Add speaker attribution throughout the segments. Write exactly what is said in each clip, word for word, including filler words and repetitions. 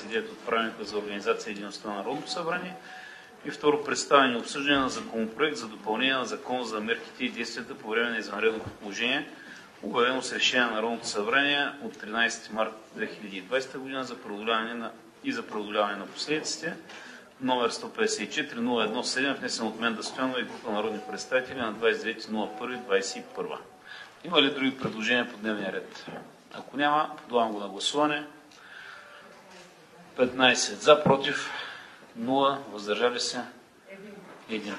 Speaker 1: девет от Правилника за организация и дейността на Народното събрание. И второ, представяне и обсъждане на законопроект за допълнение на Закона за мерките и действията по време на извънредното положение, обявено с решение на Народното събрание от тринадесети март две хиляди и двадесета година за преодоляване на, и за преодоляване на последиците, номер сто петдесет и четири нула едно седем, внесен от Менда Стоянова и група народни представители на двадесет и девети януари две хиляди двадесет и първа. Има ли други предложения по дневния ред? Ако няма, подлагам го на гласуване. петнадесет за, против, нула, въздържали се, един.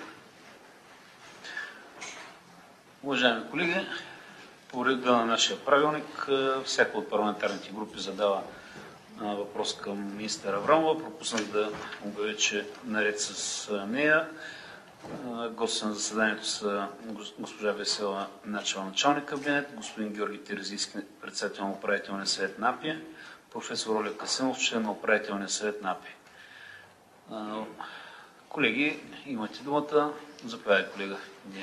Speaker 1: Уважаеми колеги, по реда на нашия правилник, всяка от парламентарните групи задава въпрос към министър Аврамова. Пропуснах да обявя, че наред с нея гости на заседанието са госпожа Весела Начева, началник кабинет, господин Георги Терезийски, председател на управителния съвет на АПИ, професор Олег Касимов, член на управителния съвет на АПИ. Колеги, имате думата. Заповядайте, колега.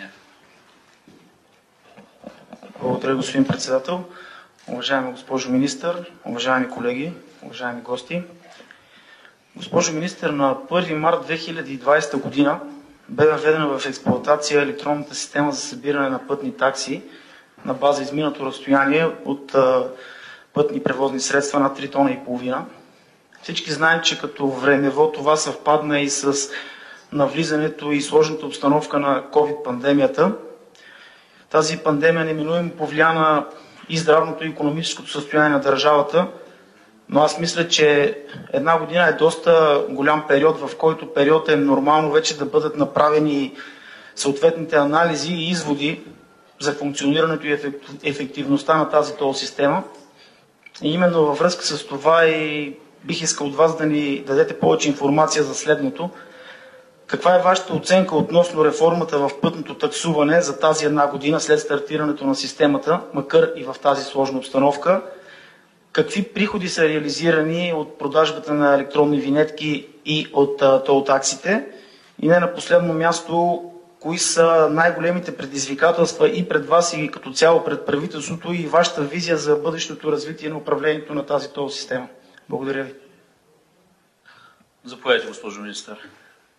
Speaker 2: Благодаря, господин председател. Уважаема госпожо министър, уважаеми колеги, уважаеми гости. Госпожо министър, на първи март две хиляди и двадесета година бе въведена в експлоатация електронната система за събиране на пътни такси на база изминато разстояние от а, пътни превозни средства на три тона и половина. Всички знаем, че като времево това съвпадна и с навлизането и сложната обстановка на ковид-пандемията. Тази пандемия неминуемо повлия на и здравното и икономическото състояние на държавата, но аз мисля, че една година е доста голям период, в който период е нормално вече да бъдат направени съответните анализи и изводи за функционирането и ефективността на тази тол система. И именно във връзка с това и бих искал от вас да ни дадете повече информация за следното. Каква е вашата оценка относно реформата в пътното таксуване за тази една година след стартирането на системата, макар и в тази сложна обстановка? Какви приходи са реализирани от продажбата на електронни винетки и от тол таксите? И не на последно място, кои са най-големите предизвикателства и пред вас, и като цяло пред правителството, и вашата визия за бъдещото развитие на управлението на тази тол система? Благодаря ви.
Speaker 1: Заповядайте, госпожо министър.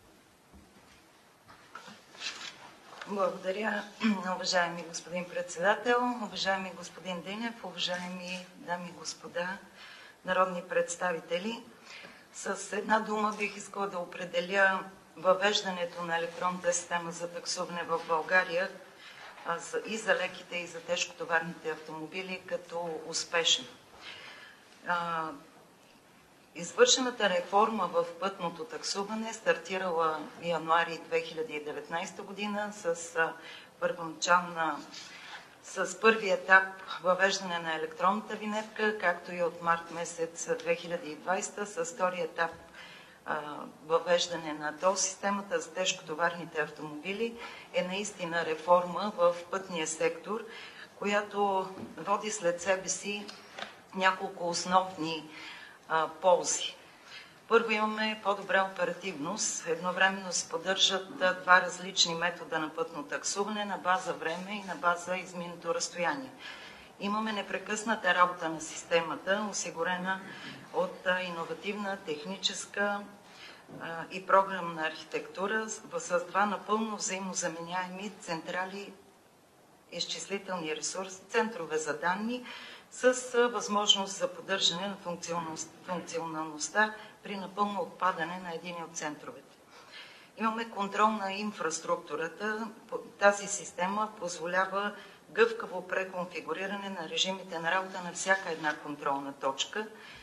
Speaker 3: Благодаря, уважаеми господин председател, уважаеми господин Динев, уважаеми дами и господа народни представители. С една дума бих искала да определя въвеждането на електронната система за таксуване в България и за леките, и за тежкотоварните автомобили като успешно. Извършената реформа в пътното таксуване стартирала в януари две хиляди и деветнадесета година с първоначална с първи етап въвеждане на електронната винетка, както и от март месец две хиляди и двадесета с втори етап въвеждане на тол системата за тежкотоварните автомобили е наистина реформа в пътния сектор, която води след себе си няколко основни ползи. Първо, имаме по-добра оперативност. Едновременно се поддържат два различни метода на пътно таксуване на база време и на база изминато разстояние. Имаме непрекъсната работа на системата, осигурена от иновативна техническа и програмна архитектура с два напълно взаимозаменяеми централи изчислителни ресурси, центрове за данни, с възможност за поддържане на функционалността при напълно отпадане на един от центровете. Имаме контрол на инфраструктурата. Тази система позволява гъвкаво преконфигуриране на режимите на работа на всяка една контролна точка.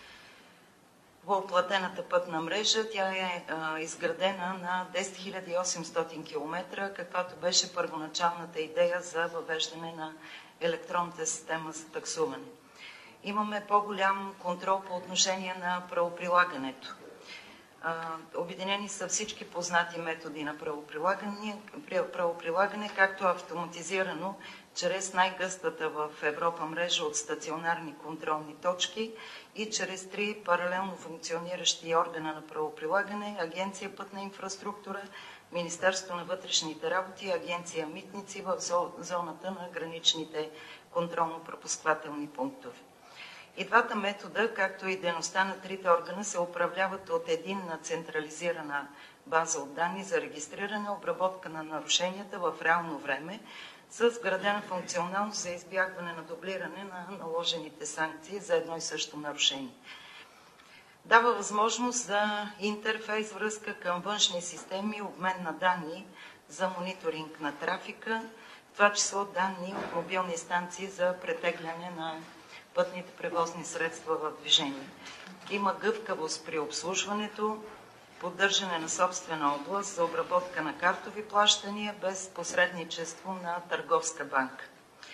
Speaker 3: По оплатената пътна мрежа тя е а, изградена на десет хиляди и осемстотин километра, каквато беше първоначалната идея за въвеждане на електронната система за таксуване. Имаме по-голям контрол по отношение на правоприлагането. Обединени са всички познати методи на правоприлагане, правоприлагане както автоматизирано, чрез най-гъстата в Европа мрежа от стационарни контролни точки и чрез три паралелно функциониращи органа на правоприлагане: Агенция пътна инфраструктура, Министерство на вътрешните работи и Агенция митници в зоната на граничните контролно-пропускателни пунктове. И двата метода, както и дейността на трите органа, се управляват от единна централизирана база от данни за регистриране, обработка на нарушенията в реално време, с вградена функционалност за избягване на дублиране на наложените санкции за едно и също нарушение. Дава възможност за интерфейс, връзка към външни системи, обмен на данни за мониторинг на трафика, в това число данни от мобилни станции за претегляне на пътните превозни средства в движение. Има гъвкавост при обслужването, поддържане на собствена област за обработка на картови плащания без посредничество на търговска банка.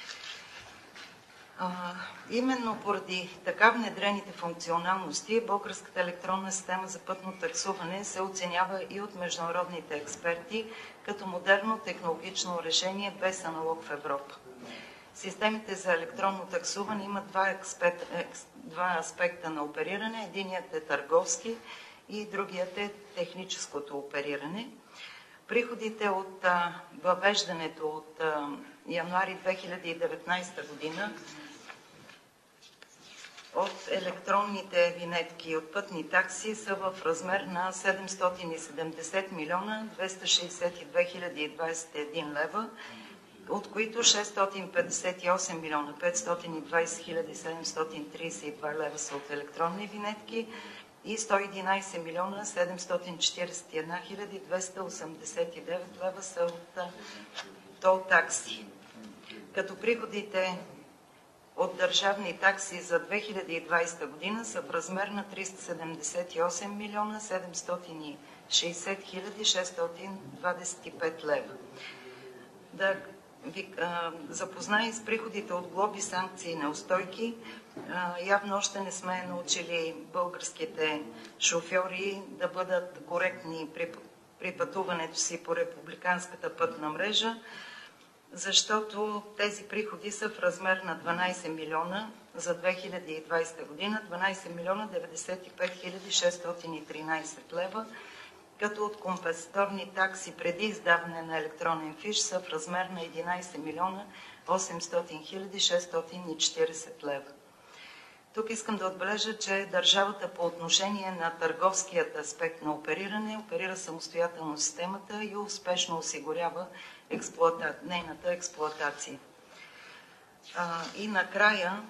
Speaker 3: А, именно поради така внедрените функционалности, българската електронна система за пътно таксуване се оценява и от международните експерти като модерно технологично решение без аналог в Европа. Системите за електронно таксуване имат два, експерт, два аспекта на опериране. Единият е търговски и другият е техническото опериране. Приходите от а, въвеждането от а, януари две хиляди и деветнадесета година от електронните винетки и от пътни такси са в размер на седемстотин и седемдесет милиона двеста шейсет и две хиляди и двадесет и един лева, от които шестстотин петдесет и осем милиона петстотин и двадесет хиляди седемстотин тридесет и два лева са от електронни винетки и сто и единадесет милиона седемстотин четиридесет и една хиляди двеста осемдесет и девет лева са от тол такси. Като приходите от държавни такси за две хиляди и двадесета година са в размер на триста седемдесет и осем милиона седемстотин и шейсет хиляди шестстотин двадесет и пет лева. Да ви а, запозная с приходите от глоби, санкции и неустойки. А, явно още не сме научили българските шофьори да бъдат коректни при, при пътуването си по републиканската пътна мрежа, защото тези приходи са в размер на дванадесет милиона за две хиляди и двадесета година, дванадесет милиона деветдесет и пет хиляди шестстотин и тринадесет лева, като от компенсаторни такси преди издаване на електронен фиш са в размер на единадесет милиона осемстотин хиляди шестстотин и четиридесет лева. Тук искам да отбележа, че държавата по отношение на търговският аспект на опериране оперира самостоятелно системата и успешно осигурява експлуата... нейната експлоатация. А, и накрая,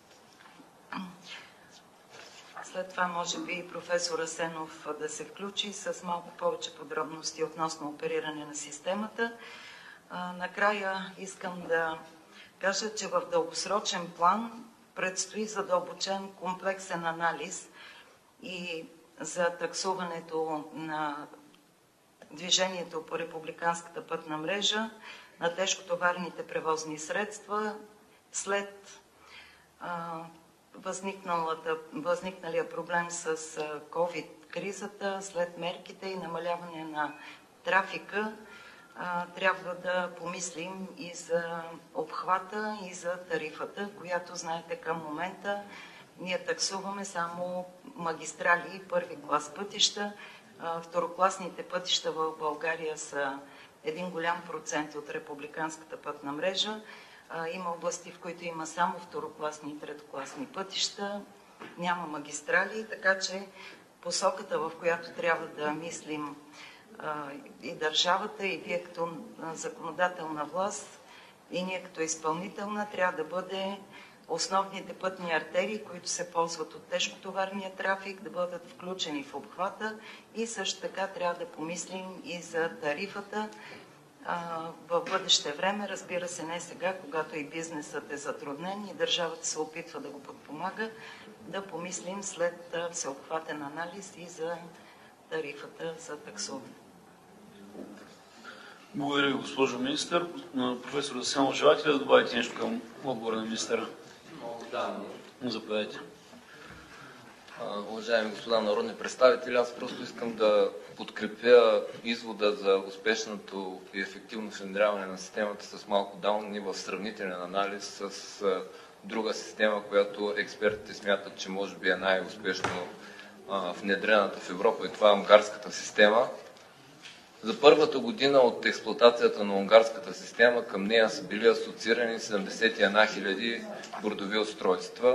Speaker 3: след това може би и професор Асенов да се включи с малко повече подробности относно опериране на системата. А, накрая искам да кажа, че в дългосрочен план предстои задълбочен комплексен анализ и за таксуването на движението по републиканската пътна мрежа на тежкотоварните превозни средства след а, възникналия проблем с ковид-кризата, след мерките и намаляване на трафика. А, трябва да помислим и за обхвата, и за тарифата, която, знаете, към момента ние таксуваме само магистрали и първи клас пътища. А, второкласните пътища в България са един голям процент от републиканската пътна мрежа. А, има области, в които има само второкласни и третокласни пътища, няма магистрали, така че посоката, в която трябва да мислим и държавата, и вие като законодателна власт, и ние като изпълнителна, трябва да бъде основните пътни артерии, които се ползват от тежкотоварния трафик, да бъдат включени в обхвата и също така трябва да помислим и за тарифата а, в бъдеще време, разбира се, не сега, когато и бизнесът е затруднен и държавата се опитва да го подпомага, да помислим след всеобхватен анализ и за тарифата за таксуване.
Speaker 1: Благодаря ви, госпожо министър. Професор Асенов, желаете ли да добавите нещо към отговора на министъра?
Speaker 4: Да.
Speaker 1: Заповядайте.
Speaker 4: Уважаеми господа народни представители, аз просто искам да подкрепя извода за успешното и ефективно внедряване на системата с малко данни в сравнителен анализ с друга система, която експертите смятат, че може би е най-успешно внедрената в Европа, и това е унгарската система. За първата година от експлоатацията на унгарската система към нея са били асоциирани седемдесет и една хиляди бордови устройства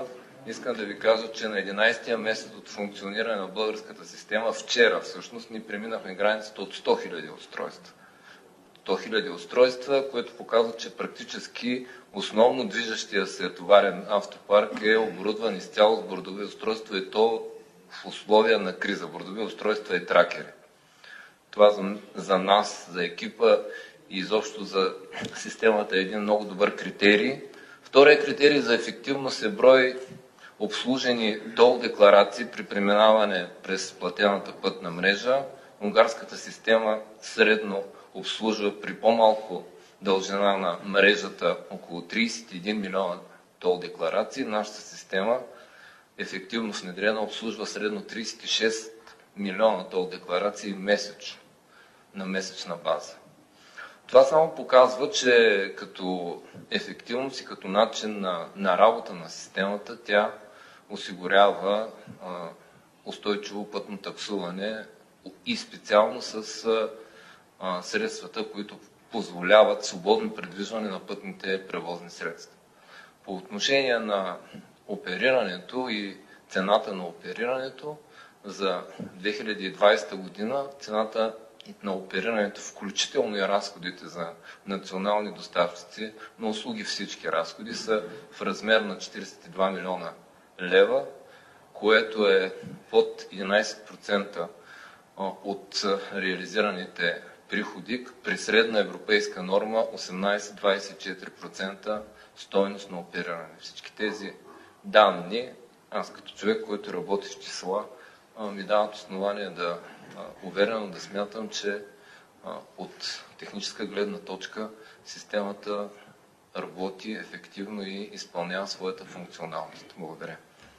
Speaker 4: искам да ви кажа, че на единайсетия месец от функциониране на българската система, вчера всъщност, ни преминахме границата от сто хиляди устройства. сто хиляди устройства, което показва, че практически основно движещия се товарен автопарк е оборудван изцяло с бордови устройства и то в условия на криза. Бордови устройства и тракери. Това за, за нас, за екипа и изобщо за системата е един много добър критерий. Втория критерий за ефективност е брой обслужени тол декларации при преминаване през платената пътна мрежа. Унгарската система средно обслужва при по-малко дължина на мрежата около трийсет и един милиона тол декларации. Нашата система, ефективно внедрена, обслужва средно трийсет и шест милиона тол декларации месечно, на месечна база. Това само показва, че като ефективност и като начин на, на работа на системата, тя осигурява а, устойчиво пътно таксуване и специално с а, средствата, които позволяват свободно придвижване на пътните превозни средства. По отношение на оперирането и цената на оперирането, за две хиляди и двадесета година цената на оперирането, включително и разходите за национални доставчици на услуги, всички разходи са в размер на четирийсет и два милиона лева, което е под единайсет процента от реализираните приходи при средна европейска норма осемнайсет до двадесет и четири процента стойност на опериране. Всички тези данни, аз като човек, който работи с числа, ми дават основание да уверено да смятам, че от техническа гледна точка системата работи ефективно и изпълнява своята функционалност. Благодаря.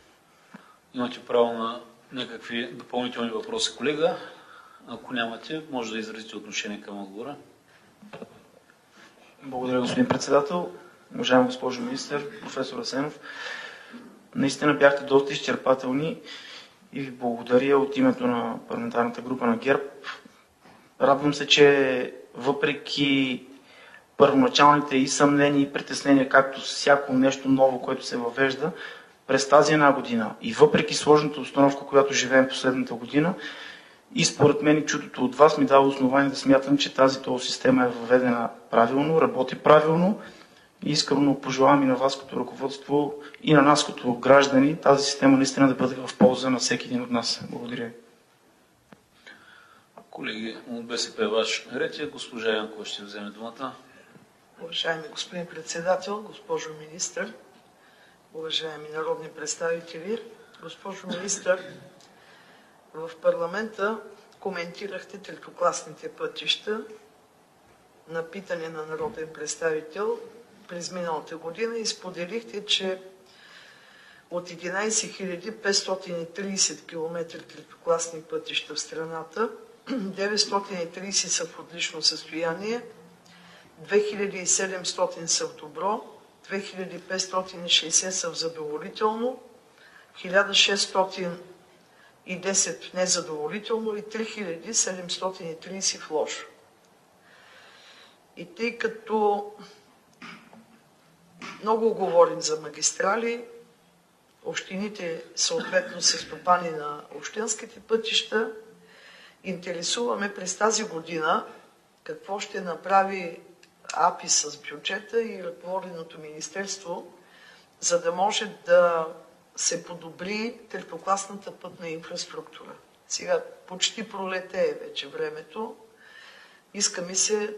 Speaker 1: Имате право на някакви допълнителни въпроси, колега. Ако нямате, може да изразите отношение към отговора.
Speaker 2: Благодаря, господин председател. Уважаема госпожо министър, професор Асенов, наистина бяхте доста изчерпателни и ви благодаря от името на парламентарната група на ГЕРБ. Радвам се, че въпреки първоначалните и съмнения и притеснения, както всяко нещо ново, което се въвежда, през тази една година и въпреки сложната обстановка, която живеем последната година, и според мен и чутото от вас ми дава основание да смятам, че тази тол система е въведена правилно, работи правилно и искрено пожелавам и на вас като ръководство и на нас като граждани тази система наистина да бъде в полза на всеки един от нас. Благодаря ви.
Speaker 1: Колеги, от БСП ваш ред е. Госпожа Янкова ще вземе думата.
Speaker 5: Уважаеми господин председател, госпожо министър, уважаеми народни представители, госпожо министър, в парламента коментирахте третокласните пътища на питане на народен представител през миналата година и споделихте, че от единайсет хиляди петстотин и трийсет километра третокласни пътища в страната, деветстотин и трийсет са в отлично състояние, две хиляди и седемстотин са в добро, две хиляди петстотин и шейсет са в задоволително, хиляда шестстотин и десет в незадоволително и три хиляди седемстотин и трийсет в лошо. И тъй като много говорим за магистрали, общините съответно са стопани на общинските пътища, интересуваме през тази година какво ще направи АПИ с бюджета и ръководеното министерство, за да може да се подобри третокласната пътна инфраструктура. Сега почти пролете е вече времето. Иска ми се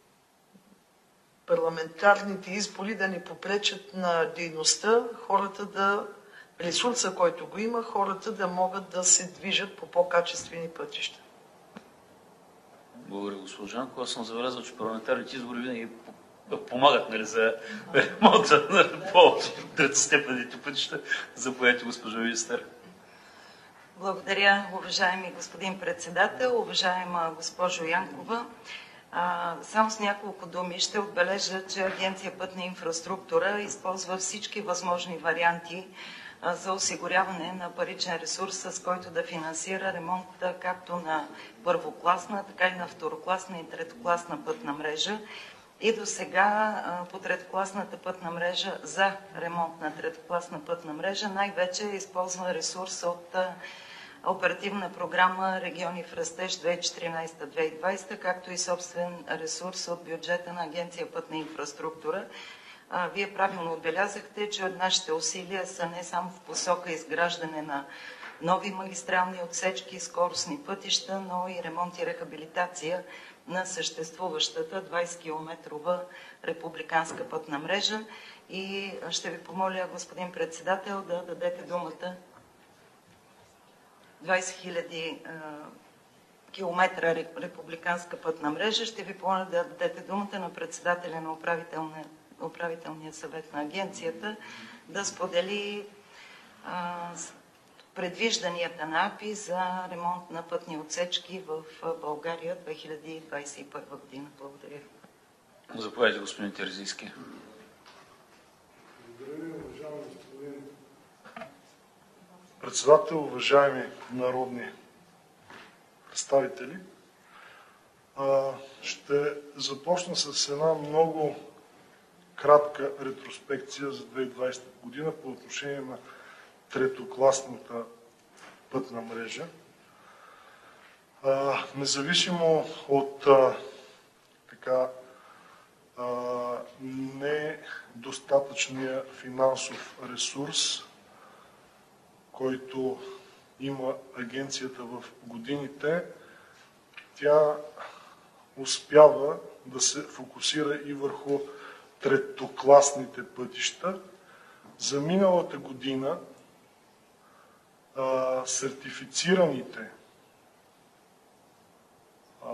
Speaker 5: парламентарните избори да ни попречат на дейността, хората да, ресурса, който го има, хората да могат да се движат по по-качествени пътища.
Speaker 1: Благодаря, госпожа Янкова. Аз съм забелязал, че парламентарните избори винаги помагат, нали, за ремонта на по-третостепенните пътища. Заповядайте, госпожо министър.
Speaker 3: Благодаря, уважаеми господин председател, уважаема госпожо Янкова. А, само с няколко думи ще отбележа, че Агенция Пътна инфраструктура използва всички възможни варианти а, за осигуряване на паричен ресурс, с който да финансира ремонта както на първокласна, така и на второкласна и третокласна пътна мрежа. И до сега по третокласната пътна мрежа, за ремонт на третокласна пътна мрежа, най-вече е използван ресурс от Оперативна програма Региони в растеж две хиляди и четиринадесета - две хиляди и двадесета, както и собствен ресурс от бюджета на Агенция Пътна инфраструктура. Вие правилно отбелязахте, че от нашите усилия са не само в посока изграждане на нови магистрални отсечки, скоростни пътища, но и ремонт и рехабилитация на съществуващата двадесеткилометрова републиканска пътна мрежа. И ще ви помоля, господин председател, да дадете думата. двадесет хиляди километра републиканска пътна мрежа. Ще ви помоля да дадете думата на председателя на управителния, управителния съвет на агенцията да сподели а, предвижданията на А П И за ремонт на пътни отсечки в България две хиляди двадесет и първа година. Благодаря ви.
Speaker 1: Заповядайте, господин Терзийски.
Speaker 6: Благодаря ви, уважаеми господин председател, уважаеми народни представители. Ще започна с една много кратка ретроспекция за две хиляди и двадесета година по отношение на третокласната пътна мрежа. Независимо от така недостатъчния финансов ресурс, който има агенцията в годините, тя успява да се фокусира и върху третокласните пътища. За миналата година а, сертифицираните а,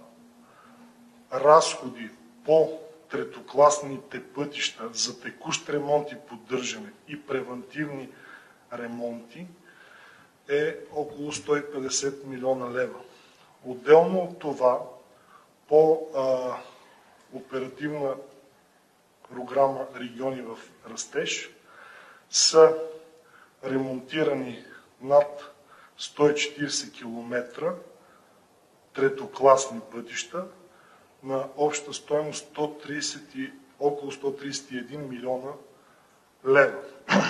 Speaker 6: разходи по третокласните пътища за текущ ремонт и поддържане и превантивни ремонти е около сто и петдесет милиона лева. Отделно от това, по а, оперативна програма Региони в растеж са ремонтирани над сто и четиридесет километра третокласни пътища на обща стойност сто тридесет и, около сто тридесет и един милиона лева.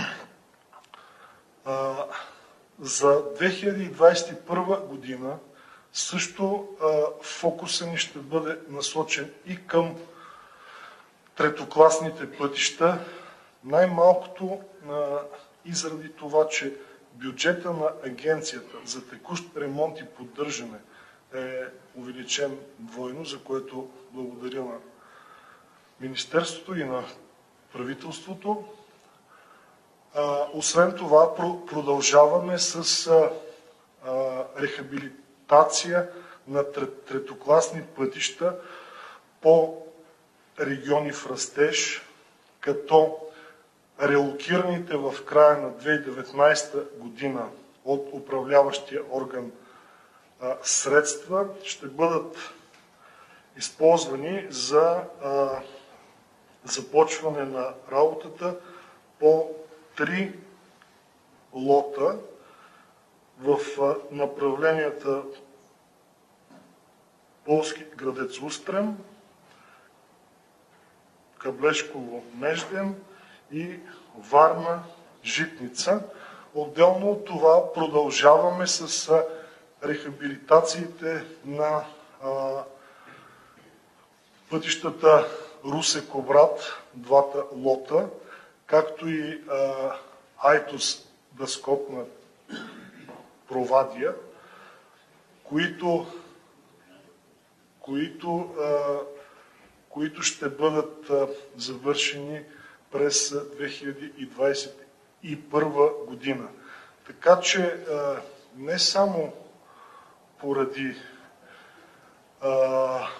Speaker 6: А, за две хиляди двадесет и първа година също а, фокуса ни ще бъде насочен и към третокласните пътища, най-малкото а, и заради това, че бюджета на агенцията за текущ ремонт и поддържане е увеличен двойно, за което благодаря на Министерството и на правителството. А, освен това, продължаваме с а, а, рехабилитация на третокласни пътища по региони в растеж, като релокираните в края на две хиляди и деветнадесета година от управляващия орган а, средства ще бъдат използвани за а, започване на работата по три лота в а, направленията Полски Градец Устрем, Каблешково Межден и Варна Житница. Отделно от това продължаваме с а, рехабилитациите на а, пътищата Русе-Кобрат, двата лота, както и а, Айтос-Дъскотна Провадия, които, които, а, които ще бъдат а, завършени през две хиляди и двадесет и първа година. Така че а, не само поради а,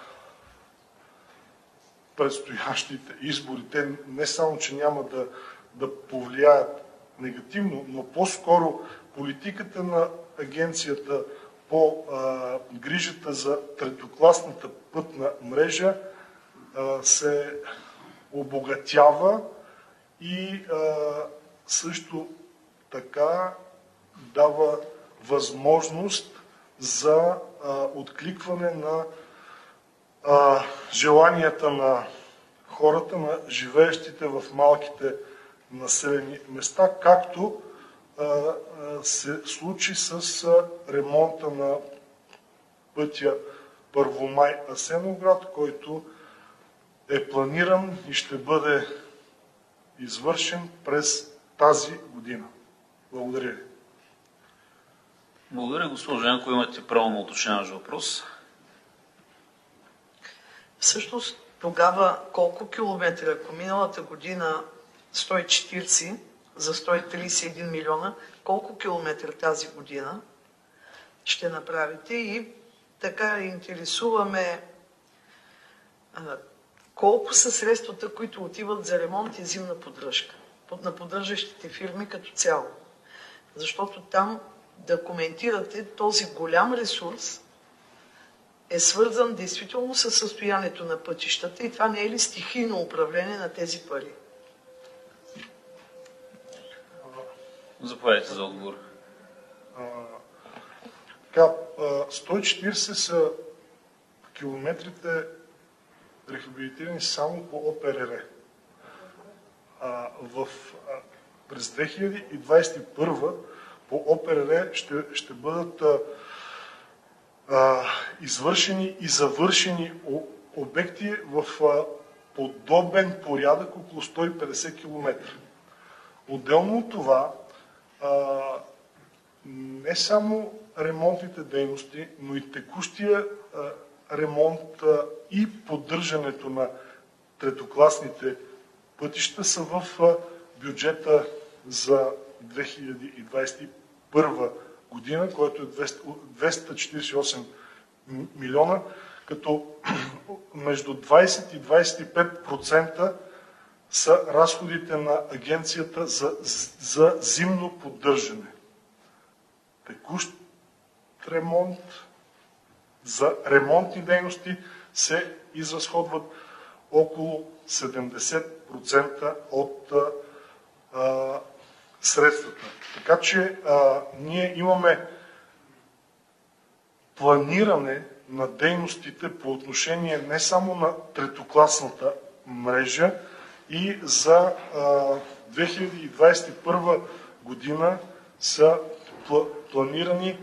Speaker 6: предстоящите избори, те не само, че няма да, да повлияят негативно, но по-скоро политиката на агенцията по а, грижата за третокласната пътна мрежа а, се обогатява и а, също така дава възможност за а, откликване на а, желанията на хората, на живеещите в малките населени места, както а, а, се случи с а, ремонта на пътя Първомай Асеновград, който е планиран и ще бъде извършен през тази година. Благодаря ви.
Speaker 1: Благодаря, госпожо Янко. Имате право на уточняващ въпрос.
Speaker 5: Всъщност тогава колко километра, ако миналата година сто и четиридесет за сто и тридесет и един милиона, колко километра тази година ще направите? И така интересуваме а, колко са средствата, които отиват за ремонт и зимна поддръжка на поддържащите фирми като цяло. Защото там да коментирате този голям ресурс е свързан действително с състоянието на пътищата и това не е ли стихийно управление на тези пари?
Speaker 1: Заповядайте за отговор.
Speaker 6: А, така, сто и четиридесет са километрите рехабилитирани само по О П Р Р. А, в, а, през две хиляди двадесет и първа по О П Р Р ще, ще бъдат а, а, извършени и завършени обекти в а, подобен порядък около сто и петдесет километра. Отделно от това, а, не само ремонтните дейности, но и текущия а, ремонт а, и поддържането на третокласните пътища са в а, бюджета за две хиляди двадесет и първа година, който е двеста четиридесет и осем милиона, като между двадесет и двадесет и пет процента са разходите на агенцията за, за зимно поддържане. Текущ ремонт, за ремонтни дейности се изразходват около седемдесет процента от а, средствата. Така че а, ние имаме планиране на дейностите по отношение не само на третокласната мрежа, и за а, две хиляди двадесет и първа година са пл- планирани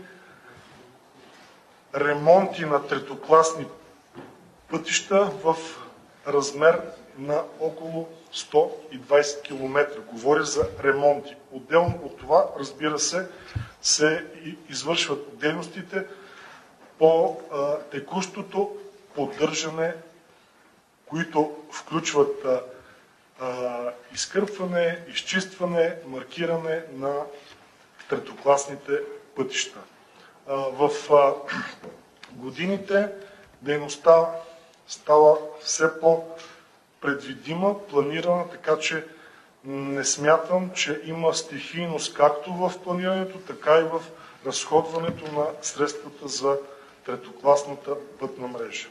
Speaker 6: ремонти на третокласни пътища в размер на около сто и двадесет километра. Говоря за ремонти. Отделно от това, разбира се, се извършват дейностите по а, текущото поддържане, които включват а, а, изкърпване, изчистване, маркиране на третокласните пътища. А, в а, годините дейността става все по-предвидима, планирана, така че не смятам, че има стихийност както в планирането, така и в разходването на средствата за третокласната пътна мрежа.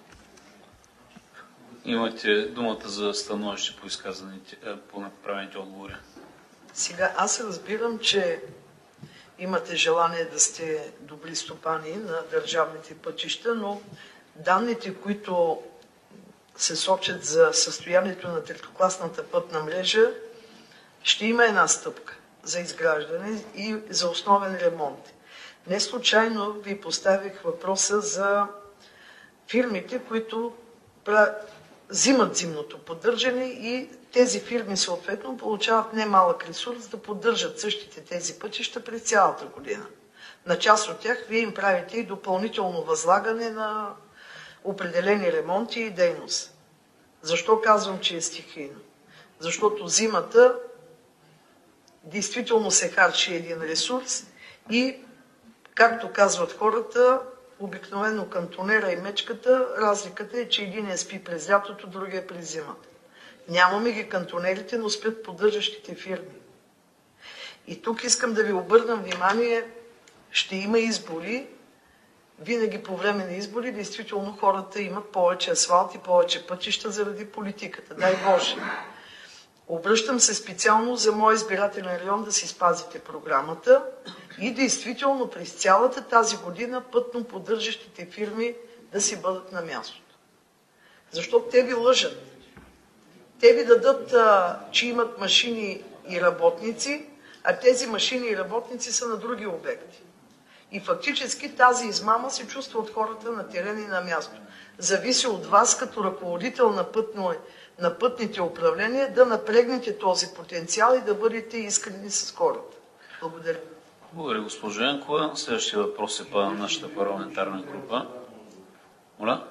Speaker 1: Имате думата за становище по изказаните, по направените отговори.
Speaker 5: Сега аз разбирам, че имате желание да сте добри стопани на държавните пътища, но данните, които се сочат за състоянието на третокласната пътна мрежа, ще има една стъпка за изграждане и за основен ремонт. Не случайно ви поставих въпроса за фирмите, които взимат зимното поддържане и тези фирми съответно получават немалък ресурс да поддържат същите тези пътища през цялата година. На част от тях вие им правите и допълнително възлагане на определени ремонти и дейност. Защо казвам, че е стихийно? Защото зимата действително се харчи един ресурс и, както казват хората, обикновено кантонера и мечката, разликата е, че единия спи през лятото, другия през зимата. Нямаме ги кантонерите, но спят поддържащите фирми. И тук искам да ви обърнам внимание, ще има избори. Винаги по време на избори, действително хората имат повече асфалт и повече пътища заради политиката. Дай Боже. Обръщам се специално за мой избирателен район да си спазите програмата и действително през цялата тази година пътно поддържащите фирми да си бъдат на мястото. Защото те ви лъжат. те ви дадат, а, че имат машини и работници, а тези машини и работници са на други обекти. И фактически тази измама се чувства от хората на терен и на място. Зависи от вас, като ръководител на, пътно, на пътните управления, да напрегнете този потенциал и да бъдете искрени с хората. Благодаря.
Speaker 1: Благодаря, госпожо Янкова. Следващия въпрос е по нашата парламентарна група. Моля?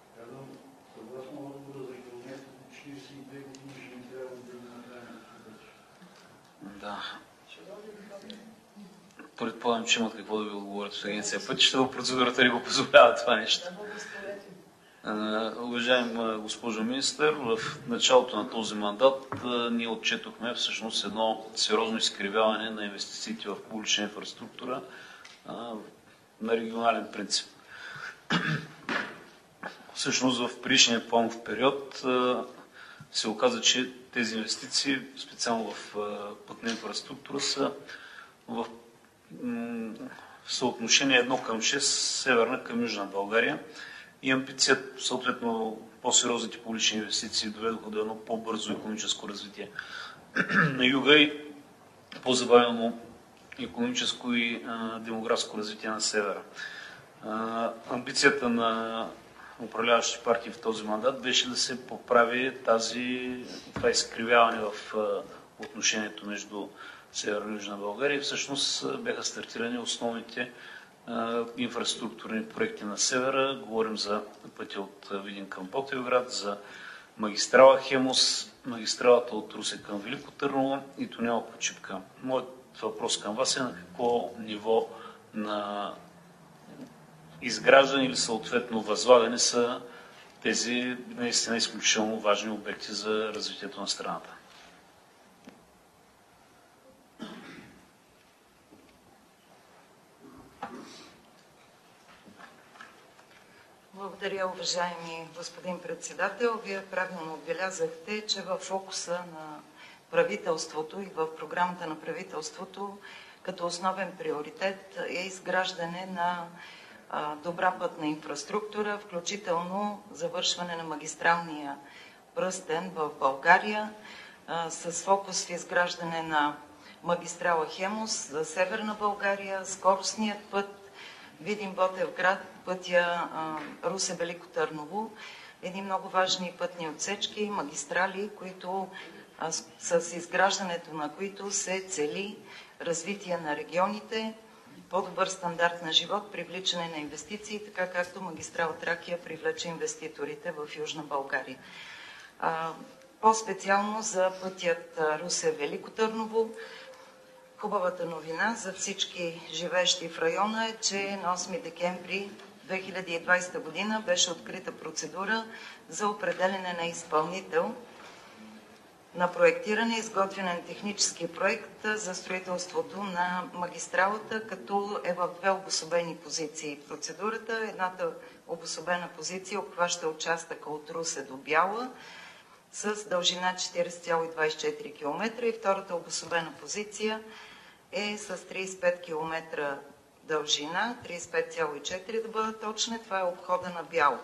Speaker 1: Да. Предполагам, че имат какво да ви отговорят от агенция Пътища, в процедурата ли го позволява това нещо. Уважаема госпожо министър, в началото на този мандат ние отчетохме всъщност едно сериозно изкривяване на инвестициите в публична инфраструктура на регионален принцип. Всъщност в предишния планов период се оказа, че тези инвестиции, специално в пътна инфраструктура, са в съотношение едно към шест северна към Южна България и амбицията, съответно по-сериозните публични инвестиции доведоха до едно по-бързо икономическо развитие на юга и по-забавено икономическо и а, демографско развитие на севера. А, амбицията на управляващи партии в този мандат беше да се поправи тази, това изкривяване в а, отношението между Северна и Южна България и всъщност бяха стартирани основните а, инфраструктурни проекти на севера. Говорим за пътя от Видин към Ботевград, за магистрала Хемус, магистралата от Русе към Велико Търново и тунела под Шипка. Моят въпрос към вас е на какво ниво на изграждане или съответно възлагане са тези наистина изключително важни обекти за развитието на страната.
Speaker 3: Благодаря, уважаеми господин председател. Вие правилно отбелязахте, че в фокуса на правителството и в програмата на правителството като основен приоритет е изграждане на добра пътна инфраструктура, включително завършване на магистралния пръстен в България с фокус в изграждане на магистрала Хемус за Северна България, скоростният път Видин-Ботевград, пътя Русе-Велико Търново, едни много важни пътни отсечки, магистрали, които с изграждането на които се цели развитие на регионите, по-добър стандарт на живот, привличане на инвестиции, така както магистрала Тракия привлече инвеститорите в Южна България. По-специално за пътят Русе-Велико Търново, хубавата новина за всички живеещи в района е, че на осми декември две хиляди и двадесета година беше открита процедура за определяне на изпълнител на проектиране и изготвяне на технически проект за строителството на магистралата, като е в две обособени позиции процедурата. Едната обособена позиция обхваща участъка от Русе до Бяла с дължина четиридесет цяло двадесет и четири километра и втората обособена позиция е с тридесет и пет километра дължина, тридесет и пет цяло и четири да бъда точна. Това е обхода на Бяло.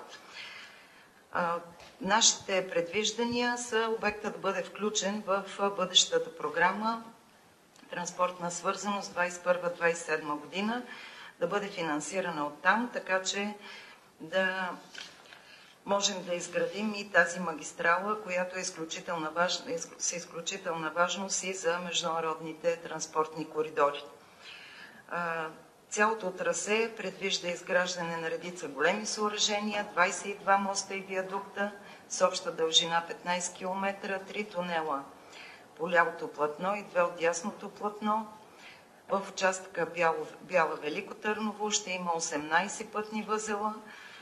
Speaker 3: А, нашите предвиждания са обектът да бъде включен в бъдещата програма транспортна свързаност двадесет и първа - двадесет и седма година, да бъде финансирана оттам, така че да можем да изградим и тази магистрала, която е изключителна важна, с изключителна важност и за международните транспортни коридори. А, цялото трасе предвижда изграждане на редица големи съоръжения, двадесет и два моста и виадукта с обща дължина петнадесет километра, три тунела по лявото платно и две от дясното платно. В участъка Бяла-Велико Търново ще има осемнадесет пътни възела,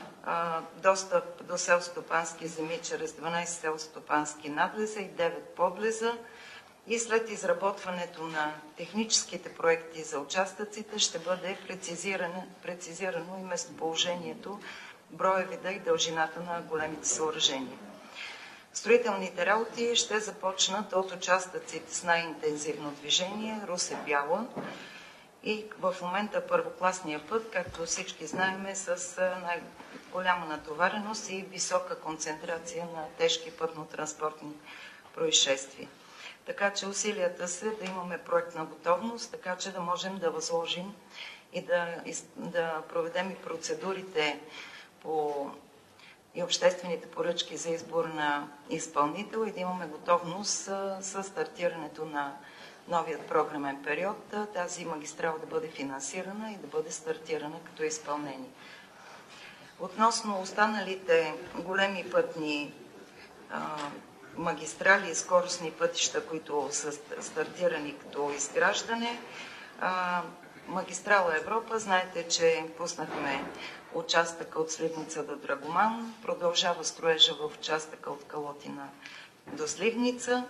Speaker 3: достъп до селскостопански земи чрез дванадесет селскостопански надлеза и девет подлеза. И след изработването на техническите проекти за участъците ще бъде прецизирано, прецизирано и местоположението, броя, вида и дължината на големите съоръжения. Строителните работи ще започнат от участъците с най-интензивно движение Русе-Бяла И в момента първокласния път, както всички знаем, е с най-голяма натовареност и висока концентрация на тежки пътно-транспортни происшествия. Така че усилията са да имаме проектна готовност, така че да можем да възложим и да, да проведем и процедурите по и обществените поръчки за избор на изпълнител и да имаме готовност с стартирането на новият програмен период, тази магистрала да бъде финансирана и да бъде стартирана като изпълнение. Относно останалите големи пътни а, магистрали и скоростни пътища, които са стартирани като изграждане, а, магистрала Европа, знаете, че пуснахме участъка от Сливница до Драгоман, продължава строежа в участъка от Калотина до Сливница.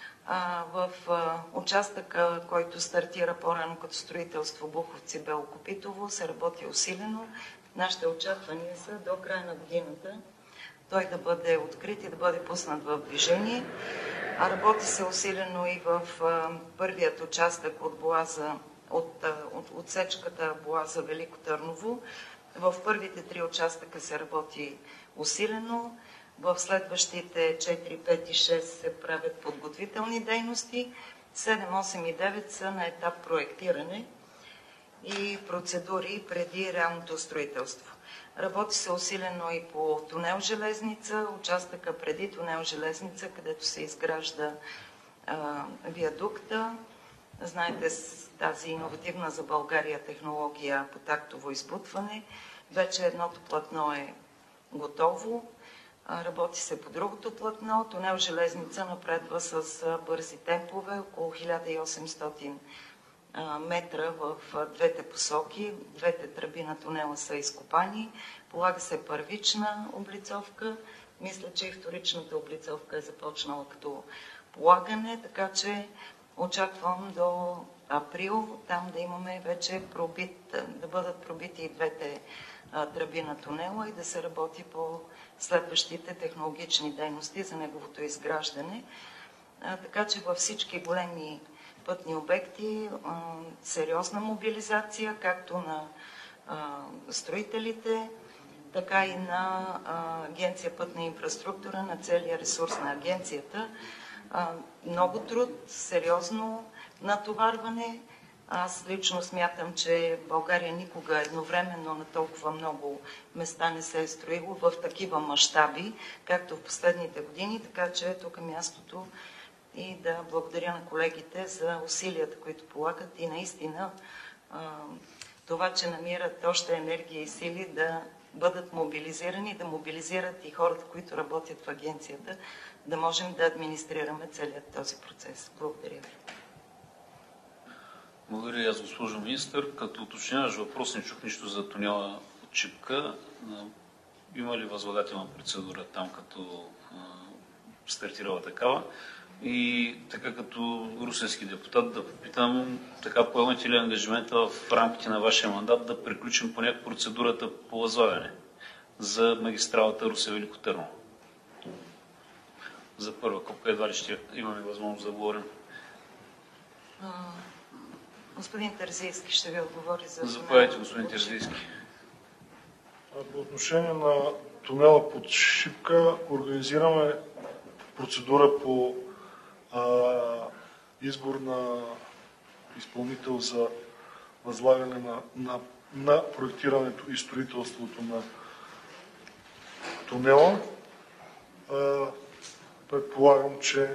Speaker 3: В участъка, който стартира по-рано като строителство Буховци – Белокопитово, се работи усилено. Нашите очаквания са до края на годината той да бъде открит и да бъде пуснат в движение. А работи се усилено и в първият участък от Боаза, от, от отсечката Боаза Велико Търново. В първите три участъка се работи усилено. В следващите четири, пет и шест се правят подготвителни дейности. седем, осем и девет са на етап проектиране и процедури преди реалното строителство. Работи се усилено и по тунел Железница, участъка преди тунел Железница, където се изгражда а, виадукта. Знаете, с тази иновативна за България технология по тактово избутване. Вече едното платно е готово. Работи се по другото платно. Тунел Железница напредва с бързи темпове, около хиляда и осемстотин метра в двете посоки. Двете тръби на тунела са изкопани. Полага се първична облицовка. Мисля, че и вторичната облицовка е започнала като полагане, така че очаквам до април там да имаме вече пробит, да бъдат пробити и двете тръби на тунела и да се работи по следващите технологични дейности за неговото изграждане. А, така че във всички големи пътни обекти а, сериозна мобилизация, както на а, строителите, така и на а, Агенция Пътна инфраструктура, на целия ресурс на агенцията. А, много труд, сериозно натоварване. Аз лично смятам, че България никога едновременно на толкова много места не се е строило в такива мащаби, както в последните години, така че тук е мястото и да благодаря на колегите за усилията, които полагат и наистина това, че намират още енергия и сили да бъдат мобилизирани, да мобилизират и хората, които работят в агенцията, да можем да администрираме целият този процес. Благодаря ви.
Speaker 1: Благодаря и аз, госпожо министър. Като уточняваш въпрос, не чух нищо за тунела от Шипка. Има ли възлагателна процедура там, като а, стартирала такава? И така като русенски депутат да попитам, така поемате ли ангажимента в рамките на вашия мандат да приключим поне процедурата по възлагане за магистралата Русе-Велико Търново? За първа копка едва ли ще имаме възможност да говорим.
Speaker 3: Господин Терзийски ще ви отговори за...
Speaker 1: Заповядайте, господин Терзийски.
Speaker 6: По отношение на тунела под Шипка организираме процедура по а, избор на изпълнител за възлагане на, на, на проектирането и строителството на тунела. А, предполагам, че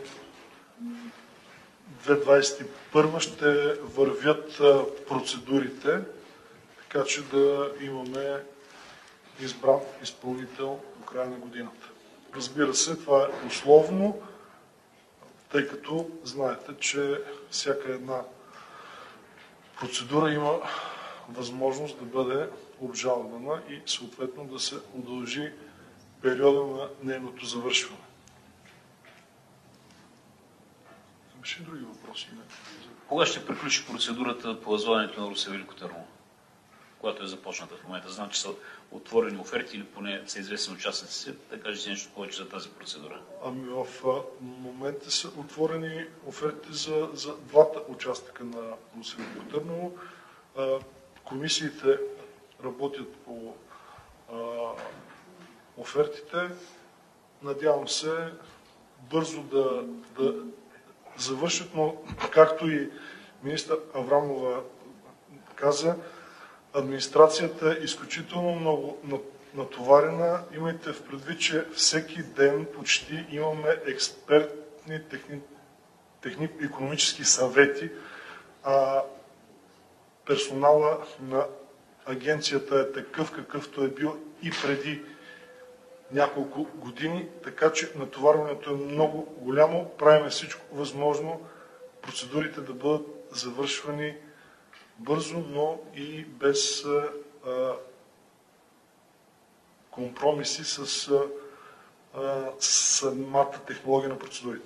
Speaker 6: две хиляди двадесет и първа ще вървят процедурите, така че да имаме избран изпълнител до края на годината. Разбира се, това е условно, тъй като знаете, че всяка една процедура има възможност да бъде обжалвана и съответно да се удължи периода на нейното завършване. Имаше и други въпроси? Не?
Speaker 1: Кога ще приключи процедурата по възлагането на Русе-Велико Търново, която е започната в момента? Знам, че са отворени оферти или поне са известни участници. Да кажете нещо повече за тази процедура.
Speaker 6: Ами в момента са отворени оферти за, за двата участъка на Русе-Велико Търново. комисиите работят по офертите. Надявам се бързо да, да завършат, но както и министър Аврамова каза, администрацията е изключително много натоварена. Имайте в предвид, че всеки ден почти имаме експертни техни, техни, икономически съвети, а персонала на агенцията е такъв, какъвто е бил и преди няколко години, така че натоварването е много голямо. Правим всичко възможно процедурите да бъдат завършвани бързо, но и без а, компромиси с а, самата технология на процедурите.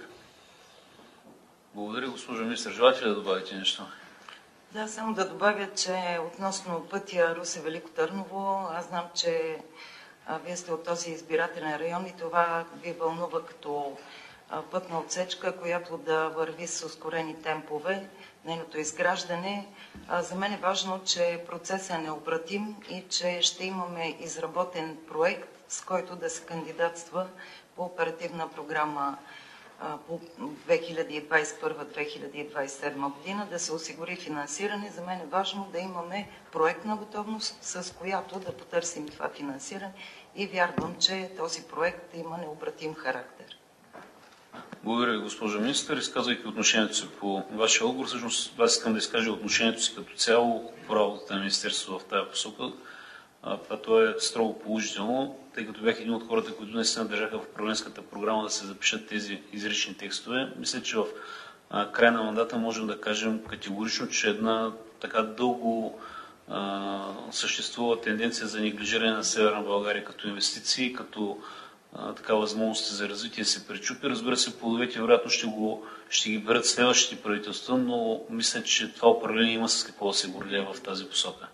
Speaker 1: Благодаря, госпожо министър. Желаете ли да добавите нещо?
Speaker 3: Да, само да добавя, че относно пътя Русе-Велико Търново, аз знам, че а, вие сте от този избирателен район и това ви вълнува като а, пътна отсечка, която да върви с ускорени темпове, нейното изграждане. А, за мен е важно, че процесът е необратим и че ще имаме изработен проект, с който да се кандидатства по оперативна програма по две хиляди двадесет и първа - две хиляди двадесет и седма година, да се осигури финансиране. За мен е важно да имаме проектна готовност, с която да потърсим това финансиране и вярвам, че този проект има необратим характер.
Speaker 1: Благодаря ви, госпожо министър. Изказвайки отношението си по вашия отговор, всъщност аз искам да изкажа отношението си като цяло по работата на Министерството в тази посока. А то е строго положително, тъй като бях един от хората, които наистина държаха в управленската програма да се запишат тези изрични текстове. Мисля, че в края на мандата можем да кажем категорично, че една така дълго а, съществува тенденция за неглижиране на Северна България като инвестиции, като а, така възможности за развитие се пречупи. Разбира се, плодовете вероятно ще, го, ще ги берат следващите правителства, но мисля, че това управление има с какво да се гордее в тази посока.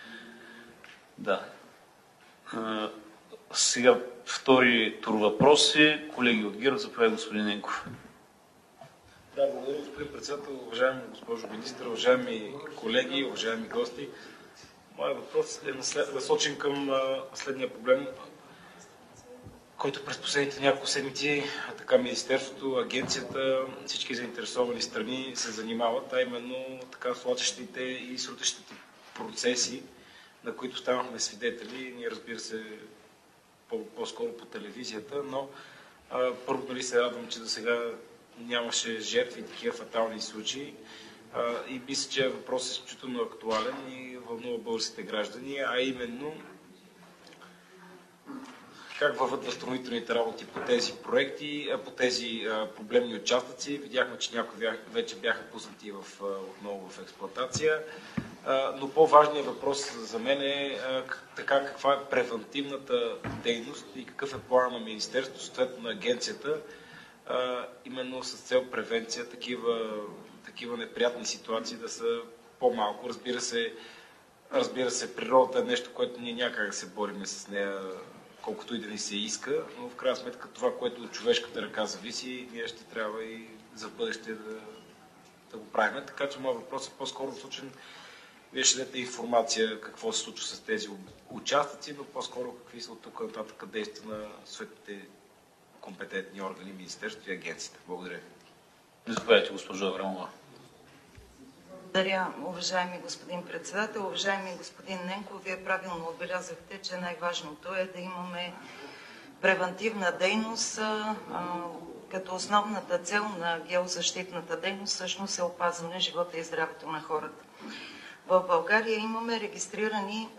Speaker 1: Да. А, сега втори тур въпроси. Колеги от ГЕРБ, заповядайте, господин Ненков.
Speaker 7: Да, благодаря, господин председател, уважаема госпожо министър, уважаеми колеги, уважаеми гости. Моят въпрос е насочен към следния проблем, който през последните няколко седмици така Министерството, агенцията, всички заинтересовани страни се занимават, а именно така свлачещите и срутещите процеси, на които станахме свидетели. Ние, разбира се, по-скоро по телевизията, но а, първо нали се радвам, че до сега нямаше жертви такива фатални случаи а, и мисля, че въпросът е изключително актуален и вълнува българските граждани, а именно как върват възстановителните работи по тези проекти, по тези а, проблемни участъци. Видяхме, че някои вече бяха пуснати в, отново в експлоатация. Но по-важният въпрос за мен е така, каква е превантивната дейност и какъв е плана на Министерството, съответно на агенцията, именно с цел превенция такива, такива неприятни ситуации да са по-малко. Разбира се, разбира се, природата е нещо, което ние някак се бориме с нея, колкото и да ни се иска, но в крайна сметка това, което от човешката ръка зависи, ние ще трябва и за бъдеще да, да го правим. Така че моят въпрос е по-скоро случен. Вие ще дадете информация какво се случва с тези участъци, но по-скоро какви са от тук нататък действия на съответните компетентни органи, Министерството и агенцията. Благодаря ви.
Speaker 1: Заповядайте, госпожо Аврамова.
Speaker 3: Благодаря, уважаеми господин председател. Уважаеми господин Ненков, вие правилно отбелязахте, че най-важното е да имаме превантивна дейност, като основната цел на геозащитната дейност всъщност е опазване живота и здравето на хората. В България имаме регистрирани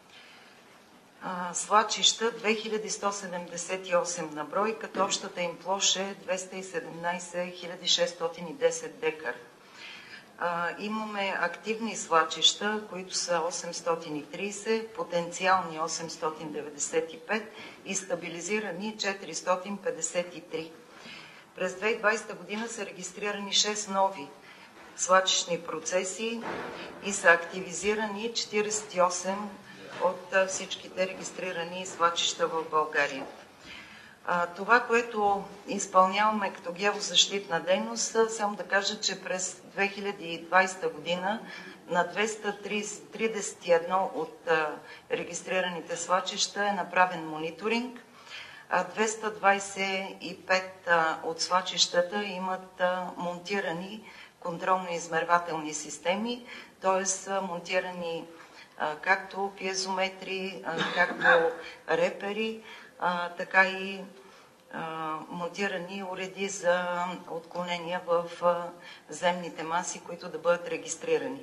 Speaker 3: а, свлачища две хиляди сто седемдесет и осем на брой, като общата им площ е двеста и седемнадесет хиляди шестстотин и десет декара. А, имаме активни свлачища, които са осемстотин и тридесет, потенциални осемстотин деветдесет и пет и стабилизирани четиристотин петдесет и три. През две хиляди и двадесета година са регистрирани шест нови свлачищни процеси и са активизирани четиридесет и осем от всичките регистрирани свлачища в България. Това, което изпълняваме като геозащитна дейност, само да кажа, че през две хиляди и двадесета година на двеста тридесет и едно от регистрираните свлачища е направен мониторинг, а двеста двадесет и пет от свлачищата имат монтирани контролно-измервателни системи, т.е. монтирани както пиезометри, както репери, така и монтирани уреди за отклонения в земните маси, които да бъдат регистрирани.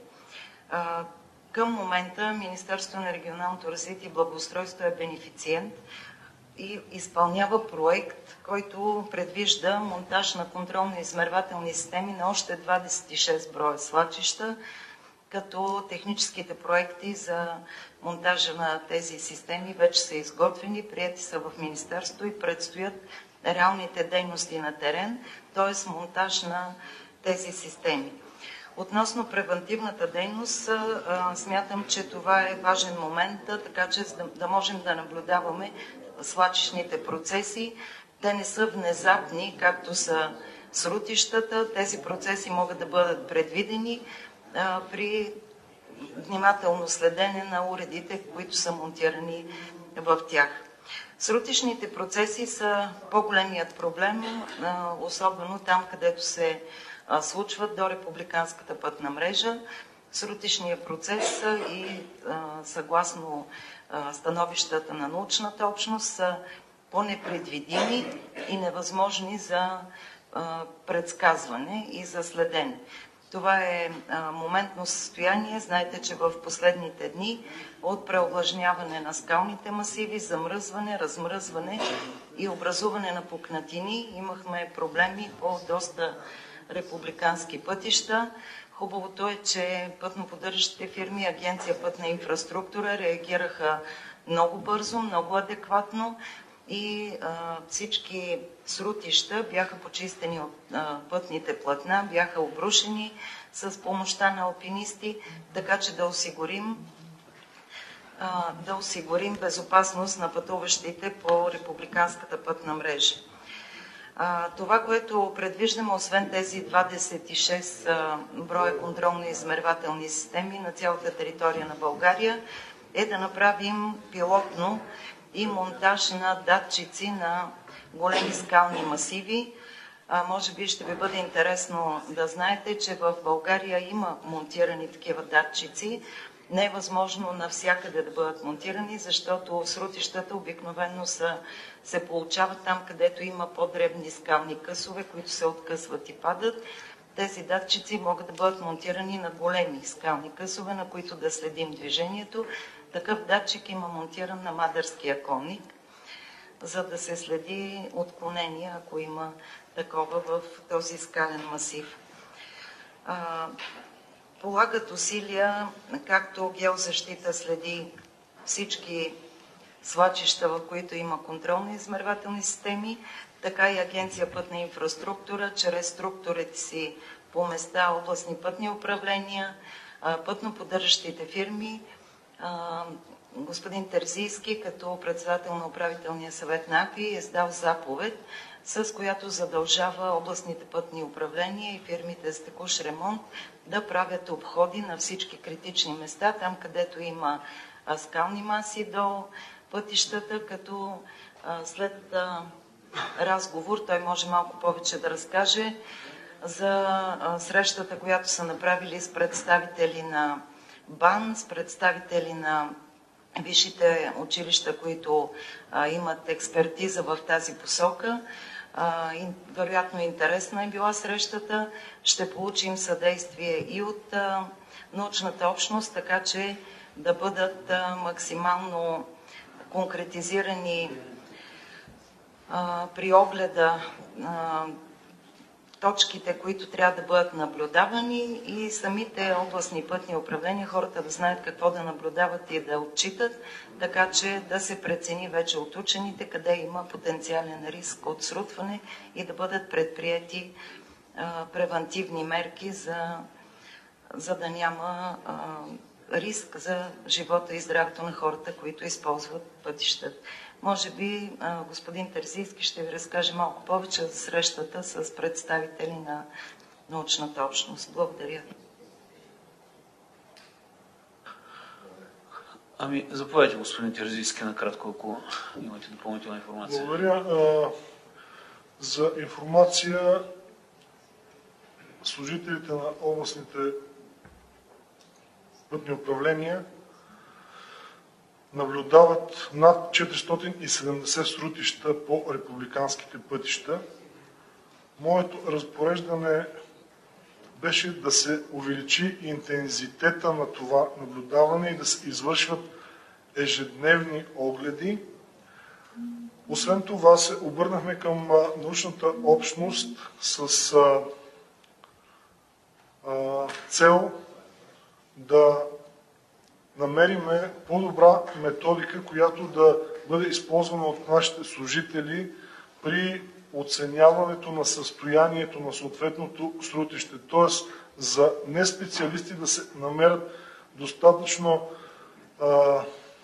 Speaker 3: Към момента Министерството на регионалното развитие и благоустройство е бенефициент и изпълнява проект, който предвижда монтаж на контролно-измервателни системи на още двадесет и шест броя свлачища, като техническите проекти за монтажа на тези системи вече са изготвени, приети са в Министерството и предстоят реалните дейности на терен, т.е. монтаж на тези системи. Относно превантивната дейност, смятам, че това е важен момент, така че да можем да наблюдаваме свлачищните процеси. Те не са внезапни, както са срутищата. Тези процеси могат да бъдат предвидени при внимателно следене на уредите, които са монтирани в тях. Срутищните процеси са по-големият проблем, особено там, където се случват до републиканската пътна мрежа. Срутищният процес и съгласно становищата на научната общност са по-непредвидими и невъзможни за предсказване и за следене. Това е моментно състояние. Знаете, че в последните дни от преовлажняване на скалните масиви, замръзване, размръзване и образуване на пукнатини имахме проблеми по доста републикански пътища. Хубавото е, че пътноподдържащите фирми, Агенция Пътна инфраструктура реагираха много бързо, много адекватно и а, всички срутища бяха почистени от а, пътните платна, бяха обрушени с помощта на алпинисти, така че да осигурим, а, да осигурим безопасност на пътуващите по републиканската пътна мрежа. А, това, което предвиждаме, освен тези двадесет и шест а, броя контролно-измервателни системи на цялата територия на България, е да направим пилотно и монтаж на датчици на големи скални масиви. А, може би ще ви бъде интересно да знаете, че в България има монтирани такива датчици. Не е възможно навсякъде да бъдат монтирани, защото срутищата обикновено са, се получават там, където има по-дребни скални късове, които се откъсват и падат. Тези датчици могат да бъдат монтирани на големи скални късове, на които да следим движението. Такъв датчик има монтиран на Мадърския конник, за да се следи отклонение, ако има такова в този скален масив. А, полагат усилия, както Геозащита следи всички свлачища, в които има контролно-измервателни системи, така и Агенция Пътна инфраструктура, чрез структурите си по места, областни пътни управления, пътно-поддържащите фирми. Господин Терзийски, като председател на управителния съвет на АПИ, е издал заповед, с която задължава областните пътни управления и фирмите за текущ ремонт да правят обходи на всички критични места, там където има скални маси до пътищата, като след разговор той може малко повече да разкаже за срещата, която са направили с представители на БАН, с представители на висшите училища, които а, имат експертиза в тази посока. А, и, вероятно интересна е била срещата. Ще получим съдействие и от а, научната общност, така че да бъдат а, максимално конкретизирани а, при огледа а, точките, които трябва да бъдат наблюдавани и самите областни пътни управления, хората да знаят какво да наблюдават и да отчитат, така че да се прецени вече от учените къде има потенциален риск от срутване и да бъдат предприети а, превантивни мерки, за, за да няма а, риск за живота и здравето на хората, които използват пътищата. Може би господин Терзийски ще ви разкаже малко повече за срещата с представители на научната общност. Благодаря ви.
Speaker 1: Ами, заповядайте, господин Терзийски, накратко, ако имате допълнителна информация.
Speaker 6: Благодаря. За информация, служителите на областните пътни управления наблюдават над четиристотин и седемдесет срутища по републиканските пътища. Моето разпореждане беше да се увеличи интензитета на това наблюдаване и да се извършват ежедневни огледи. Освен това се обърнахме към научната общност с а, а, цел да намериме по-добра методика, която да бъде използвана от нашите служители при оценяването на състоянието на съответното срутище. Т.е. за неспециалисти да се намерят достатъчно а,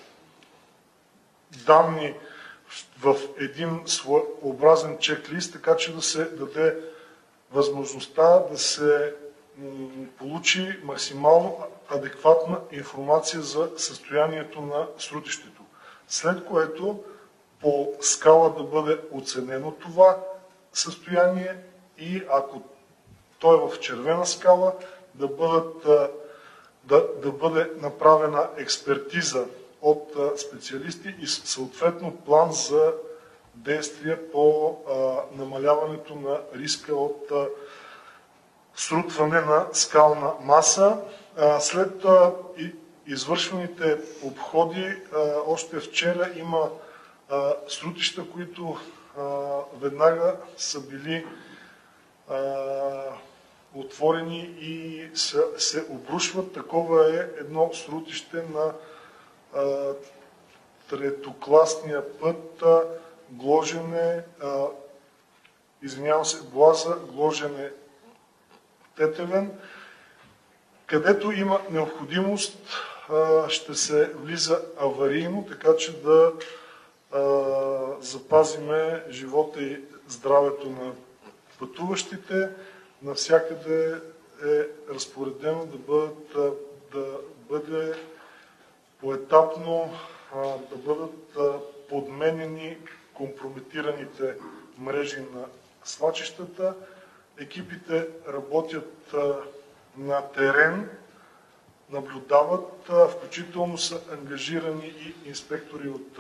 Speaker 6: данни в един своеобразен чеклист, така че да се даде възможността да се получи максимално адекватна информация за състоянието на срутището. След което по скала да бъде оценено това състояние и ако то е в червена скала, да, бъдат, да, да бъде направена експертиза от специалисти и съответно план за действия по а, намаляването на риска от а, срутване на скална маса. А, след а, и, извършваните обходи, а, още вчера има а, срутища, които а, веднага са били а, отворени и са, се обрушват. Такова е едно срутище на а, третокласния път а, Гложене, а, извинявам се, Блаза, Гложене, Тетевен, където има необходимост, а, ще се влиза аварийно, така че да а, запазиме живота и здравето на пътуващите. Навсякъде е разпоредено да, бъдат, да бъде поетапно да бъдат подменени компрометираните мрежи на свлачищата. Екипите работят на терен, наблюдават, включително са ангажирани и инспектори от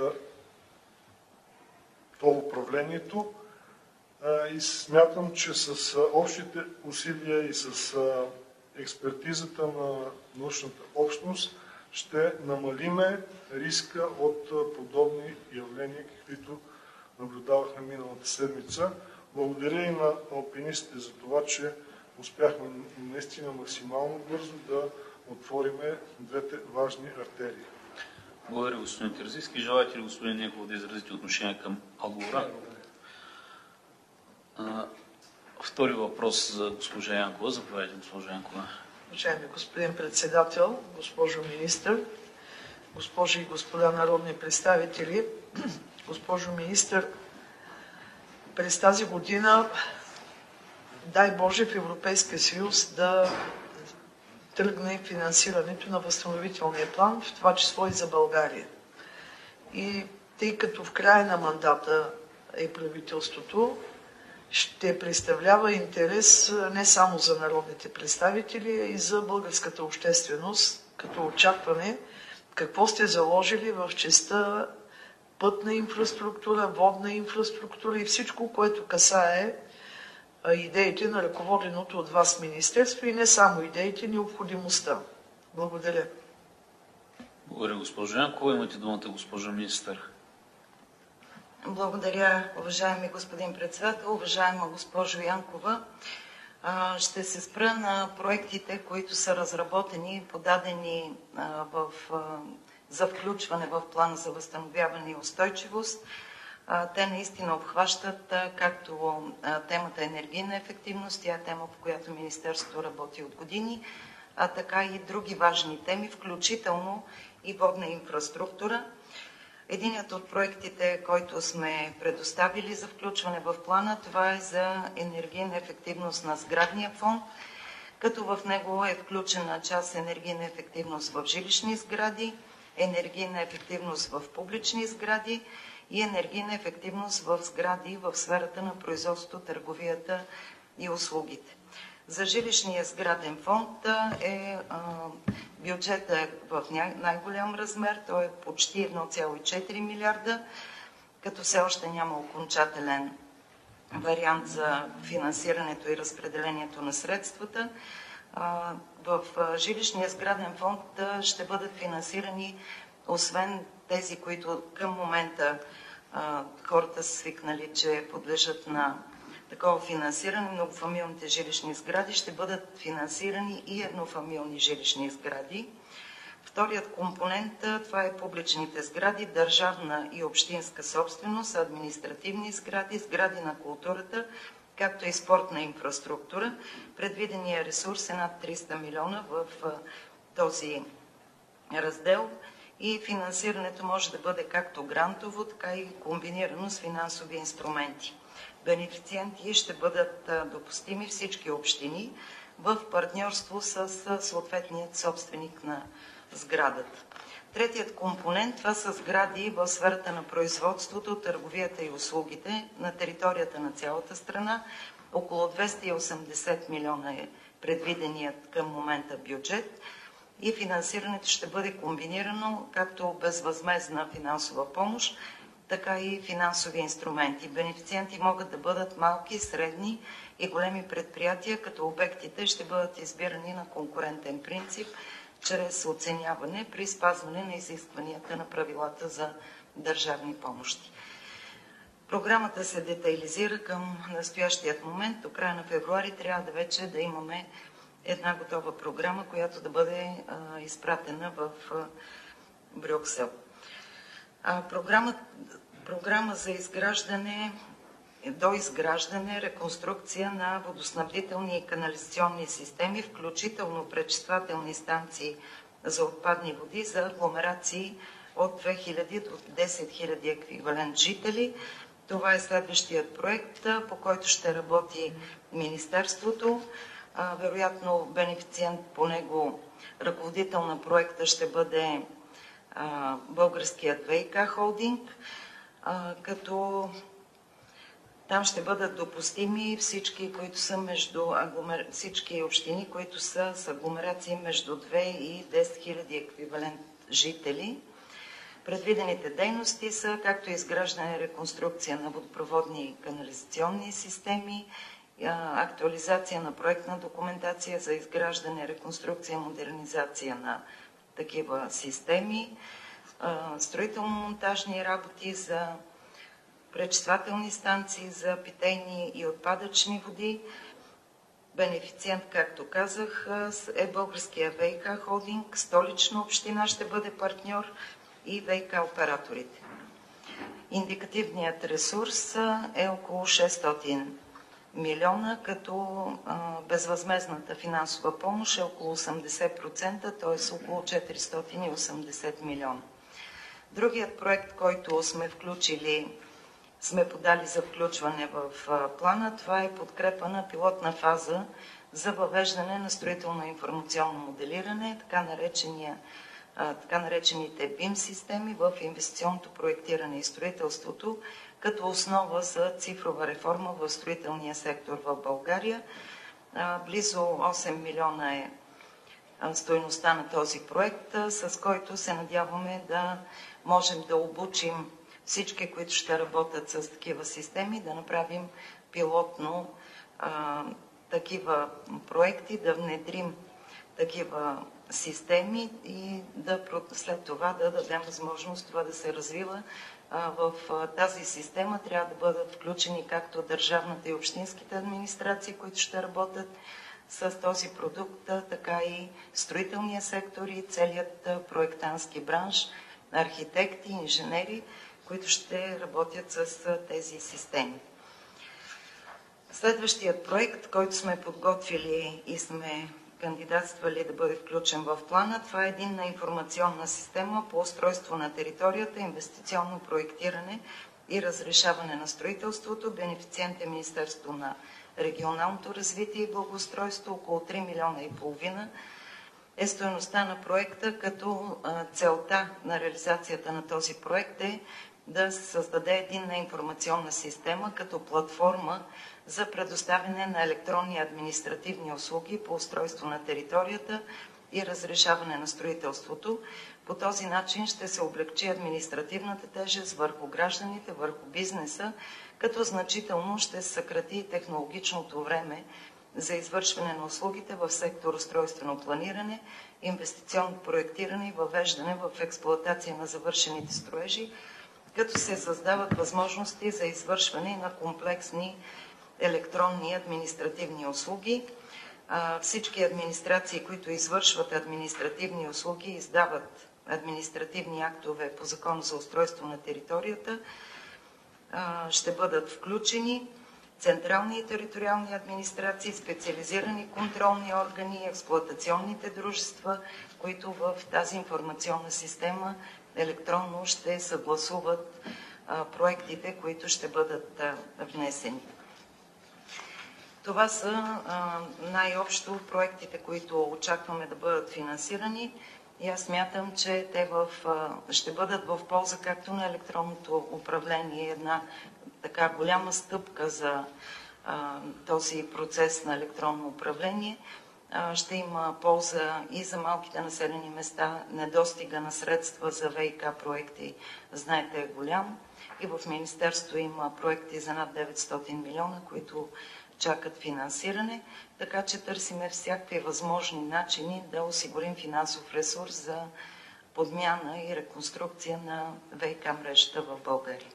Speaker 6: тол управлението. И смятам, че с общите усилия и с експертизата на научната общност ще намалиме риска от подобни явления, каквито наблюдавахме миналата седмица. Благодаря и на алпинистите за това, че успяхме наистина максимално бързо да отвориме двете важни артерии.
Speaker 1: Благодаря, господин Терзийски. Желаете ли, господин Неков, да изразите отношение към отговора? Втори въпрос за госпожа Янкова. Заповядайте, госпожа Янкова.
Speaker 5: Уважаеми господин председател, госпожо министър, госпожи и господа народни представители, госпожо министър, през тази година, дай Боже, в Европейския съюз да тръгне финансирането на възстановителния план, в това число и за България. И тъй като в края на мандата е правителството, ще представлява интерес не само за народните представители, а и за българската общественост, като очакване какво сте заложили в частта пътна инфраструктура, водна инфраструктура и всичко, което касае идеите на ръководеното от вас министерство и не само идеите, необходимостта. Благодаря.
Speaker 1: Благодаря, госпожо Янкова. Имате думата, госпожо министър.
Speaker 3: Благодаря, уважаеми господин председател, уважаема госпожо Янкова. Ще се спра на проектите, които са разработени и подадени в, за включване в план за възстановяване и устойчивост. Те наистина обхващат както темата енергийна ефективност, тя е тема, по която Министерството работи от години, а така и други важни теми, включително и водна инфраструктура. Единият от проектите, който сме предоставили за включване в плана, това е за енергийна ефективност на сградния фонд, като в него е включена част енергийна ефективност в жилищни сгради, енергийна ефективност в публични сгради и енергийна ефективност в сгради в сферата на производството, търговията и услугите. За жилищния сграден фонд е, бюджетът е в най-голям размер, той е почти едно цяло и четири милиарда, като все още няма окончателен вариант за финансирането и разпределението на средствата. В жилищния сграден фонд ще бъдат финансирани, освен тези, които към момента хората са свикнали, че подлежат на такова финансиране, многофамилните жилищни сгради, ще бъдат финансирани и еднофамилни жилищни сгради. Вторият компонент, това е публичните сгради, държавна и общинска собственост, административни сгради, сгради на културата, както и спортна инфраструктура. Предвидения ресурс е над триста милиона в този раздел и финансирането може да бъде както грантово, така и комбинирано с финансови инструменти. Бенефициенти ще бъдат допустими всички общини в партньорство с съответният собственик на сградата. Третият компонент, това са сгради в сферата на производството, търговията и услугите на територията на цялата страна. Около двеста и осемдесет милиона е предвиденият към момента бюджет и финансирането ще бъде комбинирано както безвъзмездна финансова помощ, така и финансови инструменти. Бенефициенти могат да бъдат малки, средни и големи предприятия, като обектите ще бъдат избирани на конкурентен принцип, чрез оценяване при спазване на изискванията на правилата за държавни помощи. Програмата се детайлизира към настоящият момент. До края на февруари трябва да вече да имаме една готова програма, която да бъде а, изпратена в а, Брюксел. А, програма, програма за изграждане, доизграждане, реконструкция на водоснабдителни и канализационни системи, включително пречиствателни станции за отпадни води за агломерации от две хиляди до десет хиляди еквивалент жители. Това е следващият проект, по който ще работи Министерството. Вероятно бенефициент по него, ръководител на проекта ще бъде Българският ВиК холдинг, като там ще бъдат допустими всички, които са между агломер... всички общини, които са с агломерации между две и десет хиляди еквивалент жители. Предвидените дейности са както изграждане и реконструкция на водопроводни и канализационни системи, актуализация на проектна документация за изграждане, реконструкция и модернизация на такива системи, строително-монтажни работи за пречиствателни станции за питейни и отпадъчни води. Бенефициент, както казах, е Българския ВиК холдинг, Столична община ще бъде партньор и ВиК операторите. Индикативният ресурс е около шестстотин милиона, като безвъзмездната финансова помощ е около осемдесет процента, т.е. около четиристотин и осемдесет милиона. Другият проект, който сме включили, сме подали за включване в плана, това е подкрепа на пилотна фаза за въвеждане на строително-информационно моделиране, така, наречения, така наречените бим системи в инвестиционното проектиране и строителството, като основа за цифрова реформа в строителния сектор в България. Близо осем милиона е стойността на този проект, с който се надяваме да можем да обучим всички, които ще работят с такива системи, да направим пилотно а, такива проекти, да внедрим такива системи и да, след това да дадем възможност това да се развива. А, в а, тази система трябва да бъдат включени както държавната и общинските администрации, които ще работят с този продукт, така и строителния сектор и целият проектантски бранш, архитекти, инженери, които ще работят с тези системи. Следващият проект, който сме подготвили и сме кандидатствали да бъде включен в плана, това е единна информационна система по устройство на територията, инвестиционно проектиране и разрешаване на строителството. Бенефициент е Министерството на регионалното развитие и благоустройство, около три милиона и половина е стойността на проекта, като целта на реализацията на този проект е да се създаде единна информационна система като платформа за предоставяне на електронни административни услуги по устройство на територията и разрешаване на строителството. По този начин ще се облекчи административната тежест върху гражданите, върху бизнеса, като значително ще се съкрати технологичното време за извършване на услугите в сектор устройствено планиране, инвестиционно проектиране и въвеждане в експлоатация на завършените строежи, като се създават възможности за извършване на комплексни електронни административни услуги. Всички администрации, които извършват административни услуги, издават административни актове по Закон за устройство на територията, ще бъдат включени централни и териториални администрации, специализирани контролни органи, експлоатационните дружества, които в тази информационна система електронно ще съгласуват проектите, които ще бъдат внесени. Това са най-общо проектите, които очакваме да бъдат финансирани и аз смятам, че те в, ще бъдат в полза както на електронното управление, една така голяма стъпка за а, този процес на електронно управление. А, ще има полза и за малките населени места, недостига на средства за ВиК проекти, знаете, е голям. И в Министерството има проекти за над деветстотин милиона, които чакат финансиране, така че търсиме всякакви възможни начини да осигурим финансов ресурс за подмяна и реконструкция на ВиК мрежата в България.